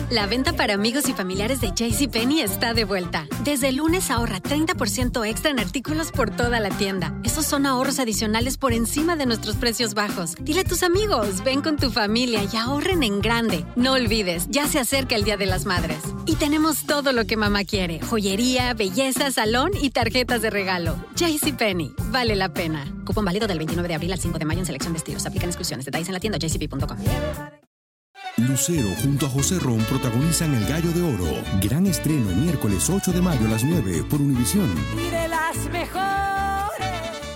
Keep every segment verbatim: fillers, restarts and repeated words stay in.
La venta para amigos y familiares de JCPenney está de vuelta. Desde el lunes ahorra treinta por ciento extra en artículos por toda la tienda. Esos son ahorros adicionales por encima de nuestros precios bajos. Dile a tus amigos, ven con tu familia y ahorren en grande. No olvides, ya se acerca el Día de las Madres. Y tenemos todo lo que mamá quiere. Joyería, belleza, salón y tarjetas de regalo. JCPenney, vale la pena. Cupón válido del veintinueve de abril al cinco de mayo en selección de estilos. Aplican exclusiones. Detalles en la tienda j c p punto com. Lucero junto a José Ron protagonizan El Gallo de Oro. Gran estreno miércoles ocho de mayo a las nueve por Univisión. Y de las mejores.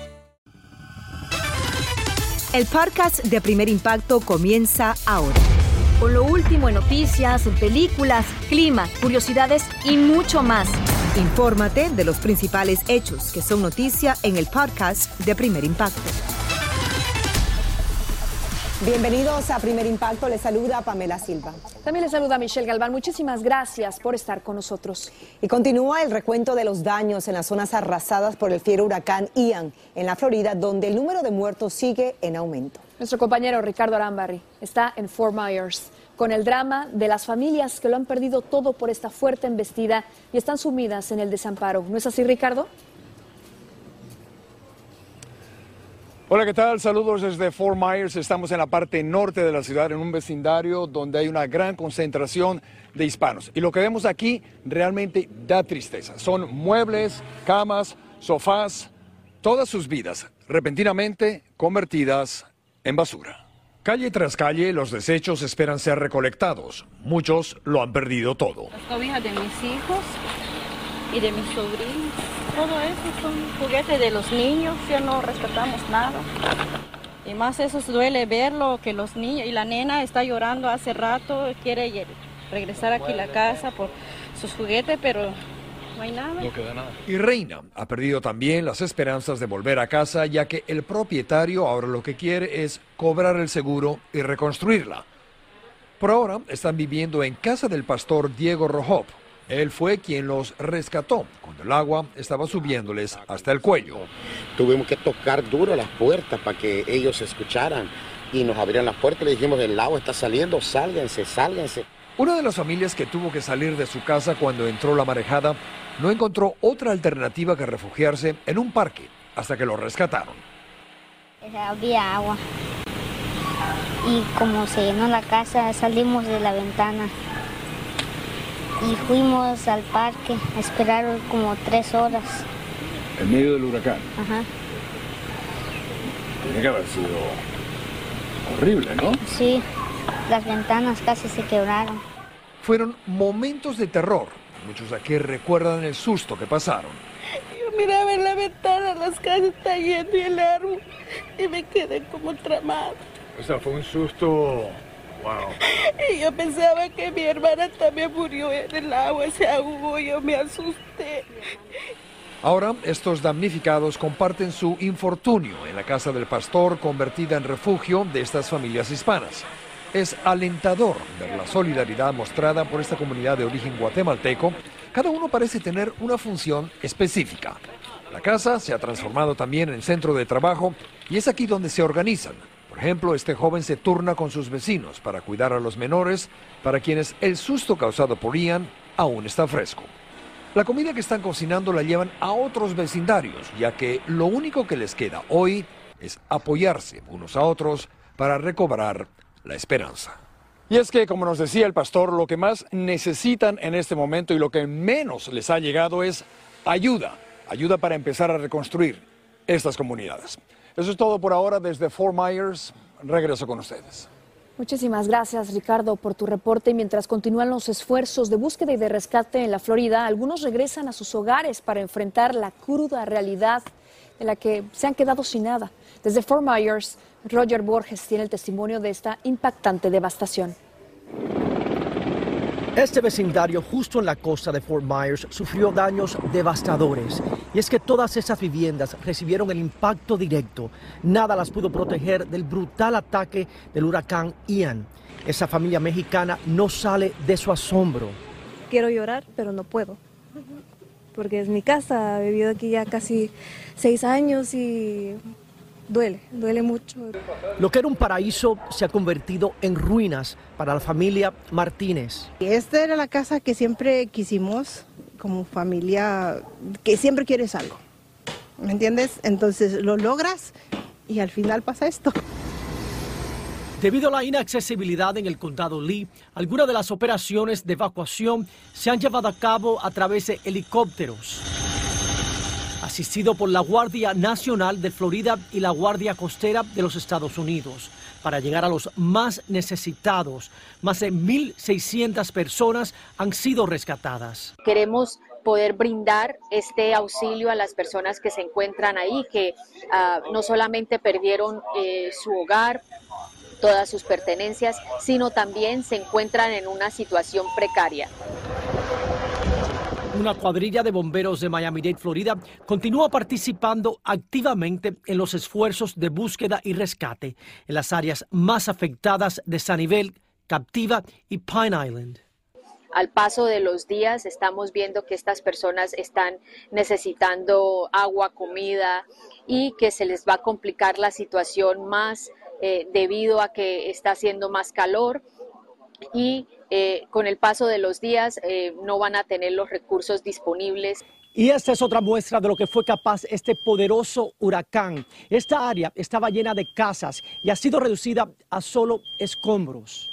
El podcast de Primer Impacto comienza ahora. Con lo último en noticias, películas, clima, curiosidades y mucho más. Infórmate de los principales hechos que son noticia en el podcast de Primer Impacto. Bienvenidos a Primer Impacto, les saluda Pamela Silva. También les saluda Michelle Galván, muchísimas gracias por estar con nosotros. Y continúa el recuento de los daños en las zonas arrasadas por el fiero huracán Ian en la Florida, donde el número de muertos sigue en aumento. Nuestro compañero Ricardo Arambarri está en Fort Myers con el drama de las familias que lo han perdido todo por esta fuerte embestida y están sumidas en el desamparo. ¿No es así, Ricardo? Hola, ¿qué tal? Saludos desde Fort Myers. Estamos en la parte norte de la ciudad, en un vecindario donde hay una gran concentración de hispanos. Y lo que vemos aquí realmente da tristeza. Son muebles, camas, sofás, todas sus vidas repentinamente convertidas en basura. Calle tras calle, los desechos esperan ser recolectados. Muchos lo han perdido todo. Las cobijas de mis hijos y de mis sobrinos. Todo eso son juguetes de los niños, ya no rescatamos nada. Y más eso duele verlo, que los niños y la nena está llorando hace rato, quiere regresar aquí a la casa por sus juguetes, pero no hay nada. No queda nada. Y Reina ha perdido también las esperanzas de volver a casa, ya que el propietario ahora lo que quiere es cobrar el seguro y reconstruirla. Por ahora están viviendo en casa del pastor Diego Rojop. Él fue quien los rescató cuando el agua estaba subiéndoles hasta el cuello. Tuvimos que tocar duro las puertas para que ellos escucharan y nos abrieran las puertas. Le dijimos, el agua está saliendo, sálganse, sálganse. Una de las familias que tuvo que salir de su casa cuando entró la marejada no encontró otra alternativa que refugiarse en un parque hasta que lo rescataron. Había agua y como se llenó la casa salimos de la ventana. Y fuimos al parque a esperar como tres horas. ¿En medio del huracán? Ajá. Tiene que haber sido horrible, ¿no? Sí, las ventanas casi se quebraron. Fueron momentos de terror. Muchos aquí recuerdan el susto que pasaron. Yo miraba en la ventana, las casas están llenas y el árbol, y me quedé como tramada. O sea, fue un susto... Wow. Y yo pensaba que mi hermana también murió en el agua, se ahogó, yo me asusté. Ahora, estos damnificados comparten su infortunio en la casa del pastor, convertida en refugio de estas familias hispanas. Es alentador ver la solidaridad mostrada por esta comunidad de origen guatemalteco. Cada uno parece tener una función específica. La casa se ha transformado también en centro de trabajo y es aquí donde se organizan. Por ejemplo, este joven se turna con sus vecinos para cuidar a los menores, para quienes el susto causado por Ian aún está fresco. La comida que están cocinando la llevan a otros vecindarios, ya que lo único que les queda hoy es apoyarse unos a otros para recobrar la esperanza. Y es que, como nos decía el pastor, lo que más necesitan en este momento y lo que menos les ha llegado es ayuda, ayuda para empezar a reconstruir estas comunidades. Eso es todo por ahora desde Fort Myers. Regreso con ustedes. Muchísimas gracias, Ricardo, por tu reporte. Mientras continúan los esfuerzos de búsqueda y de rescate en la Florida, algunos regresan a sus hogares para enfrentar la cruda realidad de la que se han quedado sin nada. Desde Fort Myers, Roger Borges tiene el testimonio de esta impactante devastación. Este vecindario justo en la costa de Fort Myers sufrió daños devastadores. Y es que todas esas viviendas recibieron el impacto directo. Nada las pudo proteger del brutal ataque del huracán Ian. Esa familia mexicana no sale de su asombro. Quiero llorar, pero no puedo. Porque es mi casa, he vivido aquí ya casi seis años y duele, duele mucho. Lo que era un paraíso se ha convertido en ruinas para la familia Martínez. Esta era la casa que siempre quisimos como familia, que siempre quieres algo, ¿me entiendes? Entonces lo logras y al final pasa esto. Debido a la inaccesibilidad en el condado Lee, algunas de las operaciones de evacuación se han llevado a cabo a través de helicópteros, asistido por la Guardia Nacional de Florida y la Guardia Costera de los Estados Unidos, para llegar a los más necesitados. Más de mil seiscientas personas han sido rescatadas. Queremos poder brindar este auxilio a las personas que se encuentran ahí, que uh, no solamente perdieron eh, su hogar, todas sus pertenencias, sino también se encuentran en una situación precaria. Una cuadrilla de bomberos de Miami-Dade, Florida, continúa participando activamente en los esfuerzos de búsqueda y rescate en las áreas más afectadas de Sunnyvale, Captiva y Pine Island. Al paso de los días estamos viendo que estas personas están necesitando agua, comida y que se les va a complicar la situación más eh, debido a que está haciendo más calor y eh, con el paso de los días eh, no van a tener los recursos disponibles. Y esta es otra muestra de lo que fue capaz este poderoso huracán. Esta área estaba llena de casas y ha sido reducida a solo escombros.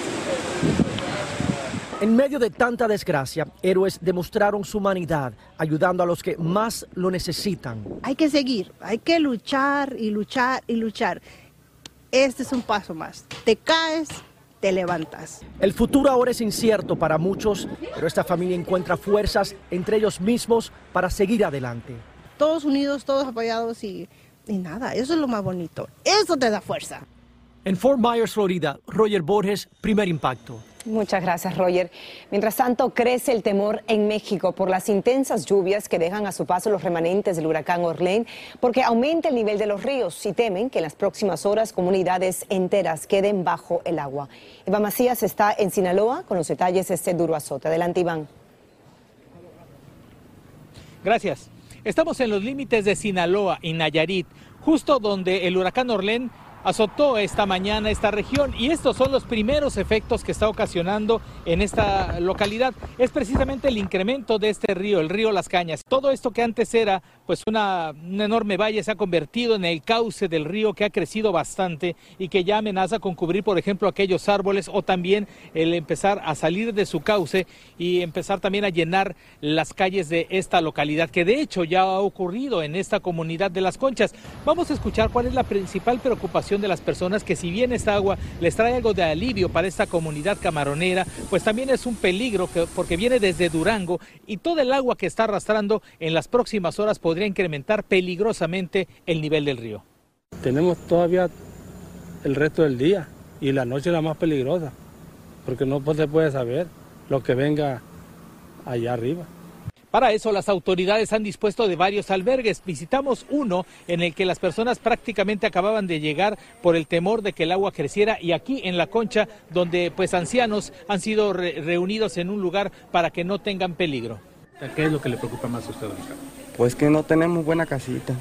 En medio de tanta desgracia, héroes demostraron su humanidad, ayudando a los que más lo necesitan. Hay que seguir, hay que luchar y luchar y luchar. Este es un paso más. Te caes, te levantas. El futuro ahora es incierto para muchos, pero esta familia encuentra fuerzas entre ellos mismos para seguir adelante. Todos unidos, todos apoyados y, y nada, eso es lo más bonito. Eso te da fuerza. En Fort Myers, Florida, Roger Borges, Primer Impacto. Muchas gracias, Roger. Mientras tanto, crece el temor en México por las intensas lluvias que dejan a su paso los remanentes del huracán Orlén, porque aumenta el nivel de los ríos y temen que en las próximas horas comunidades enteras queden bajo el agua. Iván Macías está en Sinaloa con los detalles de este duro azote. Adelante, Iván. Gracias. Estamos en los límites de Sinaloa y Nayarit, justo donde el huracán Orlén azotó esta mañana esta región, y estos son los primeros efectos que está ocasionando en esta localidad. Es precisamente el incremento de este río, el río Las Cañas. Todo esto que antes era pues una, una enorme valle se ha convertido en el cauce del río, que ha crecido bastante y que ya amenaza con cubrir, por ejemplo, aquellos árboles, o también el empezar a salir de su cauce y empezar también a llenar las calles de esta localidad, que de hecho ya ha ocurrido en esta comunidad de Las Conchas. Vamos a escuchar cuál es la principal preocupación de las personas, que si bien esta agua les trae algo de alivio para esta comunidad camaronera, pues también es un peligro que, porque viene desde Durango, y todo el agua que está arrastrando en las próximas horas podría incrementar peligrosamente el nivel del río. Tenemos todavía el resto del día, y la noche es la más peligrosa, porque no se puede saber lo que venga allá arriba. Para eso las autoridades han dispuesto de varios albergues. Visitamos uno en el que las personas prácticamente acababan de llegar por el temor de que el agua creciera, y aquí en La Concha, donde pues ancianos han sido re reunidos en un lugar para que no tengan peligro. ¿Qué es lo que le preocupa más a usted, don Ricardo? Pues que no tenemos buena casita,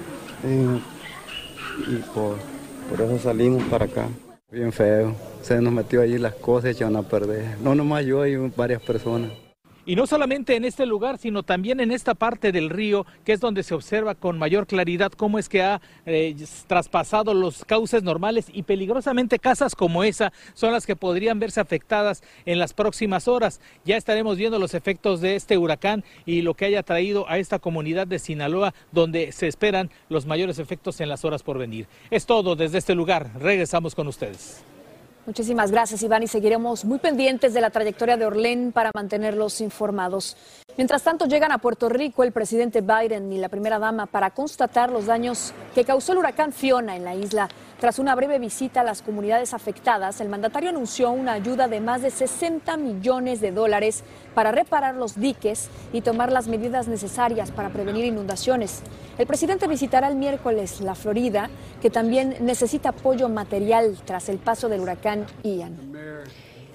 y, y por, por eso salimos para acá. Bien feo, se nos metió allí las cosas, echaron a perder. No nomás yo, y varias personas. Y no solamente en este lugar, sino también en esta parte del río, que es donde se observa con mayor claridad cómo es que ha eh, traspasado los cauces normales, y peligrosamente casas como esa son las que podrían verse afectadas en las próximas horas. Ya estaremos viendo los efectos de este huracán y lo que haya traído a esta comunidad de Sinaloa, donde se esperan los mayores efectos en las horas por venir. Es todo desde este lugar. Regresamos con ustedes. Muchísimas gracias, Iván, y seguiremos muy pendientes de la trayectoria de Orlén para mantenerlos informados. Mientras tanto, llegan a Puerto Rico el presidente Biden y la primera dama para constatar los daños que causó el huracán Fiona en la isla. Tras una breve visita a las comunidades afectadas, el mandatario anunció una ayuda de más de sesenta millones de dólares para reparar los diques y tomar las medidas necesarias para prevenir inundaciones. El presidente visitará el miércoles la Florida, que también necesita apoyo material tras el paso del huracán Ian.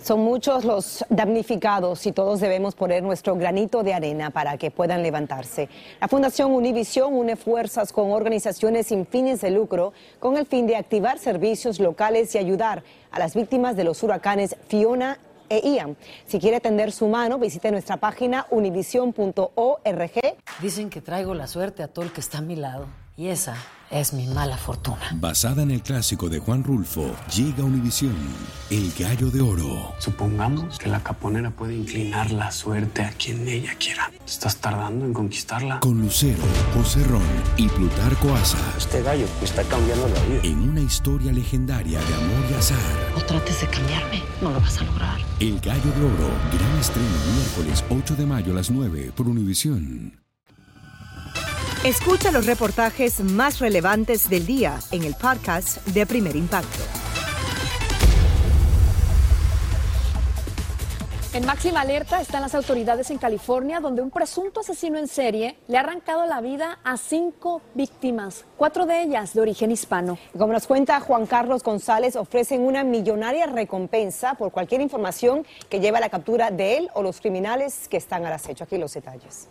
Son muchos los damnificados y todos debemos poner nuestro granito de arena para que puedan levantarse. La Fundación Univisión une fuerzas con organizaciones sin fines de lucro con el fin de activar servicios locales y ayudar a las víctimas de los huracanes Fiona e Ian. Si quiere tender su mano, visite nuestra página univision punto org. Dicen que traigo la suerte a todo el que está a mi lado, y esa es mi mala fortuna. Basada en el clásico de Juan Rulfo, llega Univisión, El Gallo de Oro. Supongamos que la caponera puede inclinar la suerte a quien ella quiera. ¿Estás tardando en conquistarla? Con Lucero, José Ron y Plutarco Asa. Este gallo me está cambiando la vida. En una historia legendaria de amor y azar. No trates de cambiarme, no lo vas a lograr. El Gallo de Oro, gran estreno miércoles ocho de mayo a las nueve por Univisión. Escucha los reportajes más relevantes del día en el podcast de Primer Impacto. En máxima alerta están las autoridades en California, donde un presunto asesino en serie le ha arrancado la vida a cinco víctimas, cuatro de ellas de origen hispano. Como nos cuenta Juan Carlos González, ofrecen una millonaria recompensa por cualquier información que lleve a la captura de él o los criminales que están al acecho. Aquí los detalles.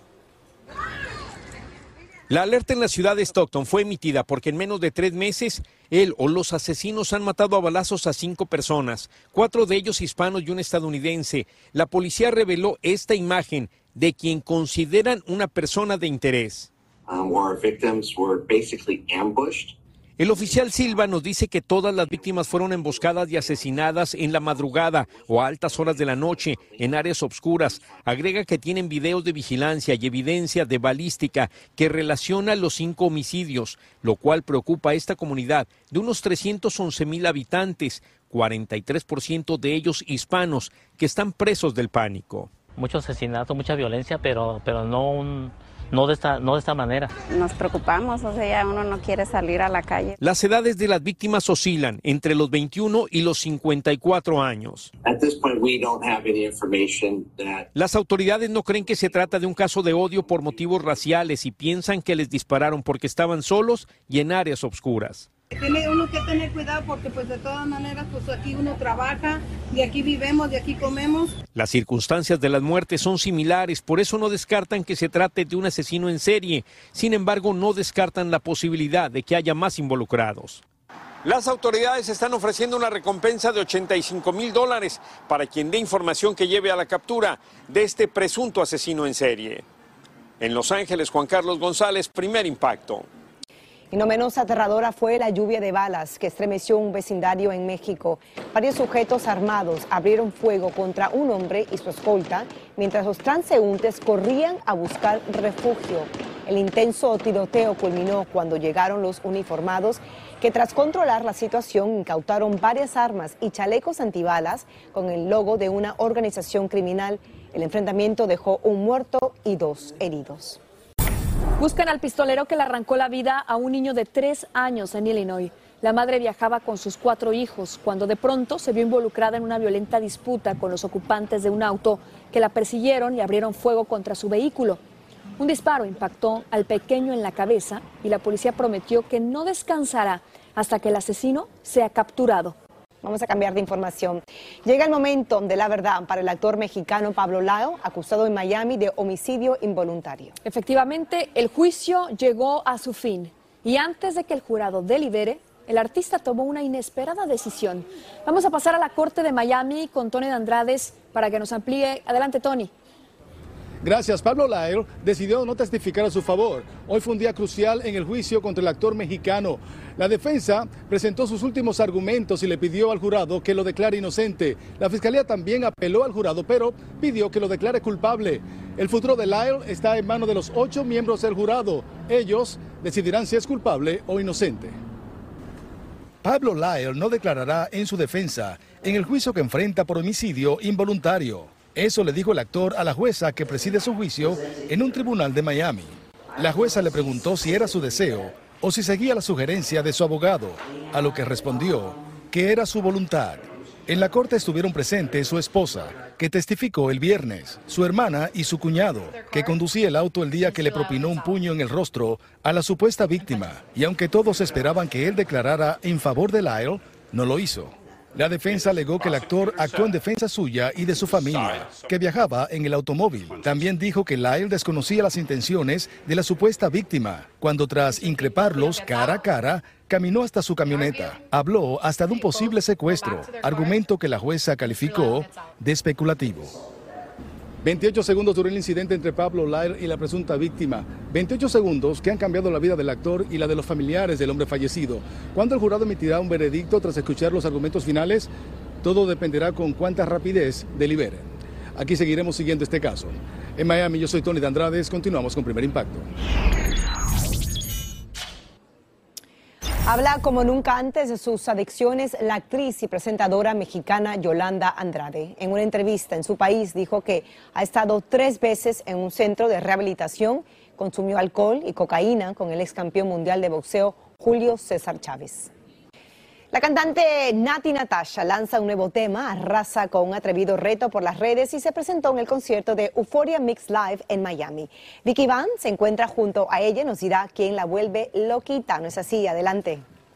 La alerta en la ciudad de Stockton fue emitida porque en menos de tres meses, él o los asesinos han matado a balazos a cinco personas, cuatro de ellos hispanos y un estadounidense. La policía reveló esta imagen de quien consideran una persona de interés. Um, our victims were basically ambushed. El oficial Silva nos dice que todas las víctimas fueron emboscadas y asesinadas en la madrugada o a altas horas de la noche en áreas obscuras. Agrega que tienen videos de vigilancia y evidencia de balística que relaciona los cinco homicidios, lo cual preocupa a esta comunidad de unos trescientos once mil habitantes, cuarenta y tres por ciento de ellos hispanos, que están presos del pánico. Mucho asesinato, mucha violencia, pero, pero no un... No de, esta, no de esta manera. Nos preocupamos, o sea, ya uno no quiere salir a la calle. Las edades de las víctimas oscilan entre los veintiuno y los cincuenta y cuatro años. At this point, we don't have any information that... Las autoridades no creen que se trata de un caso de odio por motivos raciales y piensan que les dispararon porque estaban solos y en áreas oscuras. Tiene uno que tener cuidado porque pues de todas maneras pues aquí uno trabaja, de aquí vivimos, de aquí comemos. Las circunstancias de las muertes son similares, por eso no descartan que se trate de un asesino en serie. Sin embargo, no descartan la posibilidad de que haya más involucrados. Las autoridades están ofreciendo una recompensa de ochenta y cinco mil dólares para quien dé información que lleve a la captura de este presunto asesino en serie. En Los Ángeles, Juan Carlos González, Primer Impacto. Y no menos aterradora fue la lluvia de balas que estremeció un vecindario en México. Varios sujetos armados abrieron fuego contra un hombre y su escolta mientras los transeúntes corrían a buscar refugio. El intenso tiroteo culminó cuando llegaron los uniformados que tras controlar la situación incautaron varias armas y chalecos antibalas con el logo de una organización criminal. El enfrentamiento dejó un muerto y dos heridos. Buscan al pistolero que le arrancó la vida a un niño de tres años en Illinois. La madre viajaba con sus cuatro hijos cuando de pronto se vio involucrada en una violenta disputa con los ocupantes de un auto que la persiguieron y abrieron fuego contra su vehículo. Un disparo impactó al pequeño en la cabeza y la policía prometió que no descansará hasta que el asesino sea capturado. Vamos a cambiar de información. Llega el momento de la verdad para el actor mexicano Pablo Lyle, acusado en Miami de homicidio involuntario. Efectivamente, el juicio llegó a su fin y antes de que el jurado delibere, el artista tomó una inesperada decisión. Vamos a pasar a la corte de Miami con Tony de Andrades para que nos amplíe. Adelante, Tony. Gracias. Pablo Lyle decidió no testificar a su favor. Hoy fue un día crucial en el juicio contra el actor mexicano. La defensa presentó sus últimos argumentos y le pidió al jurado que lo declare inocente. La fiscalía también apeló al jurado, pero pidió que lo declare culpable. El futuro de Lyle está en manos de los ocho miembros del jurado. Ellos decidirán si es culpable o inocente. Pablo Lyle no declarará en su defensa en el juicio que enfrenta por homicidio involuntario. Eso le dijo el actor a la jueza que preside su juicio en un tribunal de Miami. La jueza le preguntó si era su deseo o si seguía la sugerencia de su abogado, a lo que respondió que era su voluntad. En la corte estuvieron presentes su esposa, que testificó el viernes, su hermana y su cuñado, que conducía el auto el día que le propinó un puño en el rostro a la supuesta víctima. Y aunque todos esperaban que él declarara en favor de Lyle, no lo hizo. La defensa alegó que el actor actuó en defensa suya y de su familia, que viajaba en el automóvil. También dijo que Lyle desconocía las intenciones de la supuesta víctima, cuando tras increparlos cara a cara, caminó hasta su camioneta. Habló hasta de un posible secuestro, argumento que la jueza calificó de especulativo. veintiocho segundos duró el incidente entre Pablo Lyle y la presunta víctima. veintiocho segundos que han cambiado la vida del actor y la de los familiares del hombre fallecido. ¿Cuándo el jurado emitirá un veredicto tras escuchar los argumentos finales? Todo dependerá con cuánta rapidez deliberen. Aquí seguiremos siguiendo este caso. En Miami, yo soy Tony de Andrades. Continuamos con Primer Impacto. Habla como nunca antes de sus adicciones la actriz y presentadora mexicana Yolanda Andrade. En una entrevista en su país dijo que ha estado tres veces en un centro de rehabilitación, consumió alcohol y cocaína con el ex campeón mundial de boxeo Julio César Chávez. La cantante Natti Natasha lanza un nuevo tema, arrasa con un atrevido reto por las redes y se presentó en el concierto de Euphoria Mix Live en Miami. Vicky Van se encuentra junto a ella y nos dirá quién la vuelve loquita. ¿No es así? Adelante.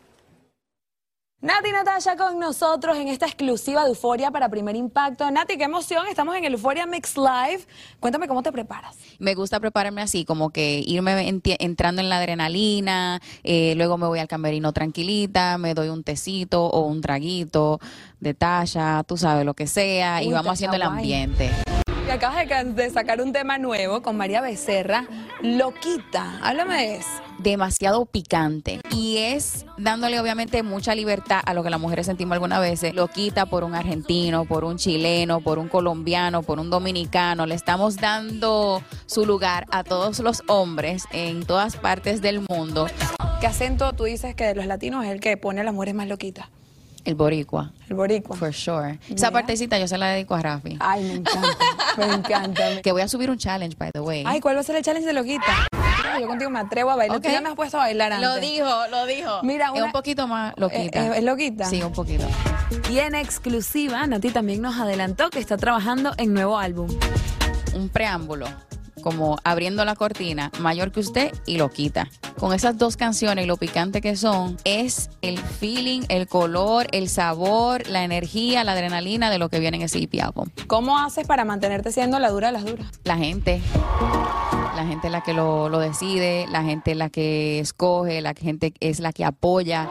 Natti Natasha con nosotros en esta exclusiva de Euphoria para Primer Impacto. Natti, qué emoción, estamos en el Euphoria Mix Live. Cuéntame cómo te preparas. Me gusta prepararme así, como que irme entrando en la adrenalina, eh, luego me voy al camerino tranquilita, me doy un tecito o un traguito de Tasha, tú sabes, lo que sea, Uy, y vamos haciendo el ambiente. Y acabas de, de sacar un tema nuevo con María Becerra, Loquita. Háblame de eso. Demasiado picante y es dándole obviamente mucha libertad a lo que las mujeres sentimos algunas veces. Loquita por un argentino, por un chileno, por un colombiano, por un dominicano. Le estamos dando su lugar a todos los hombres en todas partes del mundo. ¿Qué acento tú dices que de los latinos es el que pone a las mujeres más loquitas? El boricua. El boricua. For sure. Yeah. Esa partecita yo se la dedico a Rafi. Ay, me encanta, me encanta. Que voy a subir un challenge, by the way. Ay, ¿cuál va a ser el challenge de loquita? Yo contigo me atrevo a bailar. Okay. Tú ya me has puesto a bailar antes. Lo dijo, lo dijo. Mira, una... es un poquito más loquita. ¿Es, es loquita? Sí, un poquito. Y en exclusiva, Natti también nos adelantó que está trabajando en nuevo álbum. Un preámbulo, como abriendo la cortina, Mayor que usted y Loquita. Con esas dos canciones y lo picante que son, es el feeling, el color, el sabor, la energía, la adrenalina de lo que viene en ese hippie álbum. ¿Cómo haces para mantenerte siendo la dura de las duras? La gente. La gente es la que lo, lo decide, la gente es la que escoge, la gente es la que apoya.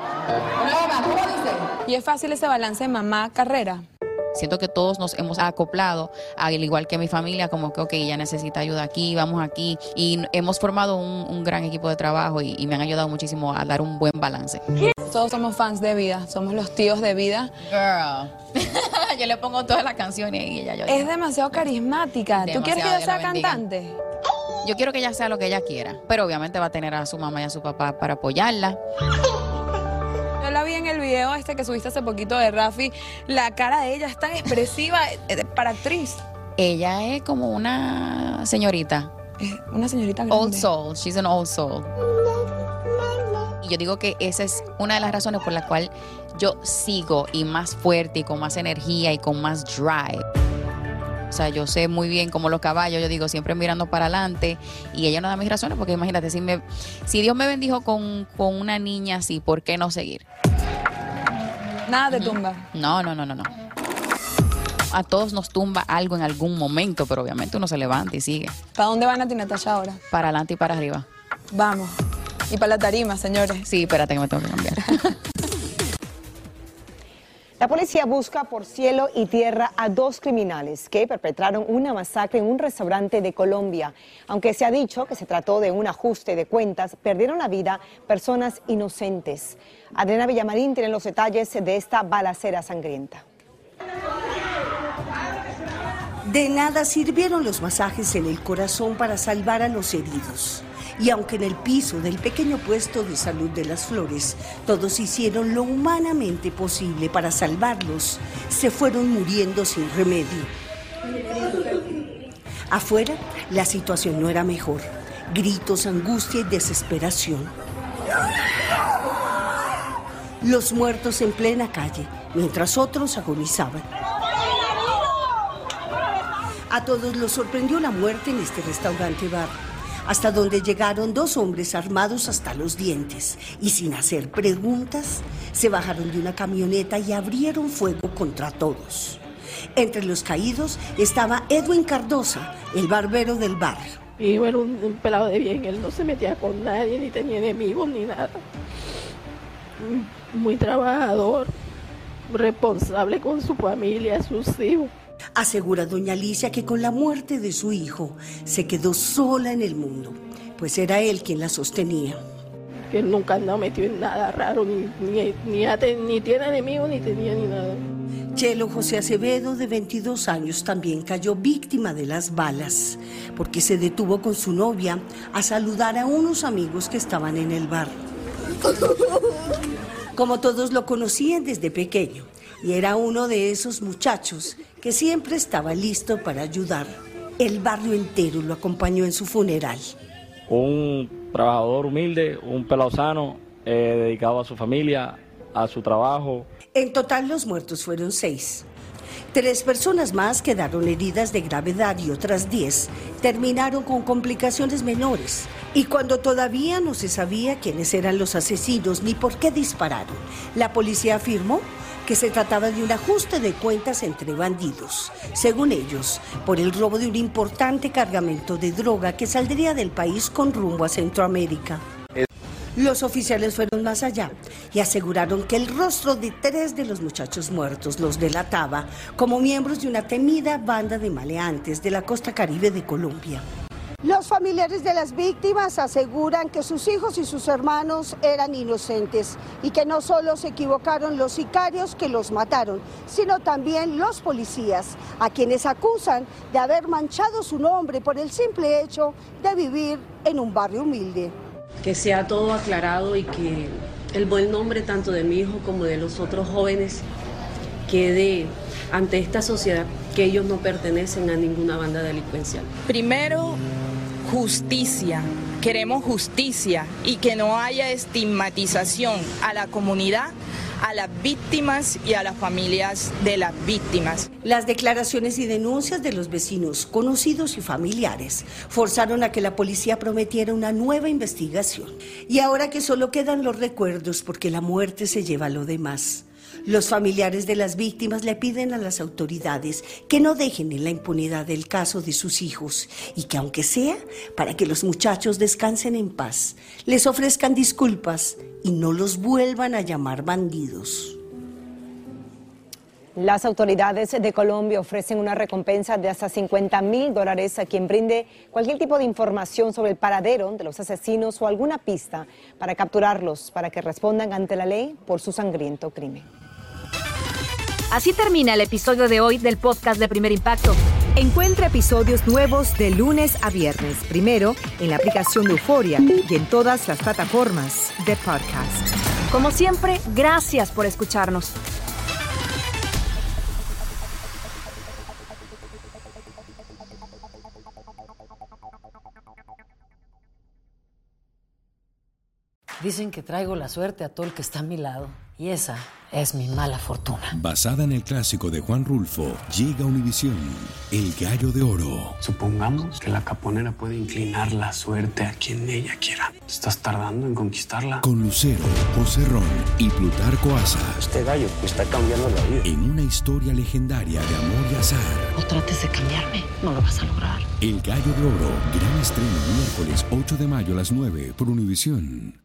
¿Y es fácil ese balance mamá-carrera? Siento que todos nos hemos acoplado, al igual que mi familia, como que, ok, ella necesita ayuda aquí, vamos aquí. Y hemos formado un, un gran equipo de trabajo y, y me han ayudado muchísimo a dar un buen balance. ¿Qué? Todos somos fans de Vida, somos los tíos de Vida. Girl. Yo le pongo todas las canciones y ella yo. Es demasiado carismática. Demasiado. ¿Tú quieres que ella sea cantante? Yo quiero que ella sea lo que ella quiera, pero obviamente va a tener a su mamá y a su papá para apoyarla. Yo la vi en el video este que subiste hace poquito de Rafi. La cara de ella es tan expresiva para actriz. Ella es como una señorita. Es una señorita grande. Old soul, she's an old soul. Y yo digo que esa es una de las razones por la cual yo sigo y más fuerte y con más energía y con más drive. O sea, yo sé muy bien como los caballos, yo digo, siempre mirando para adelante. Y ella no da mis razones, porque imagínate, si, me, si Dios me bendijo con, con una niña así, ¿por qué no seguir? Nada te tumba. No, no, no, no, no. A todos nos tumba algo en algún momento, pero obviamente uno se levanta y sigue. ¿Para dónde va Natti Natasha ahora? Para adelante y para arriba. Vamos. Y para la tarima, señores. Sí, espérate que me tengo que cambiar. La policía busca por cielo y tierra a dos criminales que perpetraron una masacre en un restaurante de Colombia. Aunque se ha dicho que se trató de un ajuste de cuentas, perdieron la vida personas inocentes. Adriana Villamarín tiene los detalles de esta balacera sangrienta. De nada sirvieron los masajes en el corazón para salvar a los heridos. Y aunque en el piso del pequeño puesto de salud de Las Flores todos hicieron lo humanamente posible para salvarlos, se fueron muriendo sin remedio. Afuera, la situación no era mejor. Gritos, angustia y desesperación. Los muertos en plena calle, mientras otros agonizaban. A todos los sorprendió la muerte en este restaurante bar. hasta donde llegaron dos hombres armados hasta los dientes y sin hacer preguntas, se bajaron de una camioneta y abrieron fuego contra todos. Entre los caídos estaba Edwin Cardosa, el barbero del barrio. Mi hijo era un, un pelado de bien, él no se metía con nadie, ni tenía enemigos, ni nada. Muy trabajador, responsable con su familia, sus hijos. Asegura doña Alicia que con la muerte de su hijo se quedó sola en el mundo, pues era él quien la sostenía. Que él nunca andaba metido en nada raro, ni, ni, ni, ni tiene enemigos, ni tenía ni nada. Chelo José Acevedo, de veintidós años, también cayó víctima de las balas, porque se detuvo con su novia a saludar a unos amigos que estaban en el bar. Como todos lo conocían desde pequeño, y era uno de esos muchachos que siempre estaba listo para ayudar. El barrio entero lo acompañó en su funeral. Un trabajador humilde, un pelado sano, eh, dedicado a su familia, a su trabajo. En total los muertos fueron seis. Tres personas más quedaron heridas de gravedad y otras diez terminaron con complicaciones menores. Y cuando todavía no se sabía quiénes eran los asesinos ni por qué dispararon, la policía afirmó que se trataba de un ajuste de cuentas entre bandidos, según ellos, por el robo de un importante cargamento de droga que saldría del país con rumbo a Centroamérica. Los oficiales fueron más allá y aseguraron que el rostro de tres de los muchachos muertos los delataba como miembros de una temida banda de maleantes de la costa caribe de Colombia. Los familiares de las víctimas aseguran que sus hijos y sus hermanos eran inocentes y que no solo se equivocaron los sicarios que los mataron, sino también los policías, a quienes acusan de haber manchado su nombre por el simple hecho de vivir en un barrio humilde. Que sea todo aclarado y que el buen nombre tanto de mi hijo como de los otros jóvenes quede ante esta sociedad, que ellos no pertenecen a ninguna banda delincuencial. Primero, justicia. Queremos justicia y que no haya estigmatización a la comunidad, a las víctimas y a las familias de las víctimas. Las declaraciones y denuncias de los vecinos, conocidos y familiares forzaron a que la policía prometiera una nueva investigación. Y ahora que solo quedan los recuerdos porque la muerte se lleva lo demás, los familiares de las víctimas le piden a las autoridades que no dejen en la impunidad el caso de sus hijos y que, aunque sea para que los muchachos descansen en paz, les ofrezcan disculpas y no los vuelvan a llamar bandidos. Las autoridades de Colombia ofrecen una recompensa de hasta cincuenta mil dólares a quien brinde cualquier tipo de información sobre el paradero de los asesinos o alguna pista para capturarlos, para que respondan ante la ley por su sangriento crimen. Así termina el episodio de hoy del podcast de Primer Impacto. Encuentra episodios nuevos de lunes a viernes, primero en la aplicación de Euforia y en todas las plataformas de podcast. Como siempre, gracias por escucharnos. Dicen que traigo la suerte a todo el que está a mi lado, y esa es mi mala fortuna. Basada en el clásico de Juan Rulfo, llega a Univisión, El Gallo de Oro. Supongamos que la caponera puede inclinar la suerte a quien ella quiera. ¿Estás tardando en conquistarla? Con Lucero, José Ron y Plutarco Asa. Este gallo me está cambiando la vida. En una historia legendaria de amor y azar. No trates de cambiarme, no lo vas a lograr. El Gallo de Oro, gran estreno miércoles ocho de mayo a las nueve por Univisión.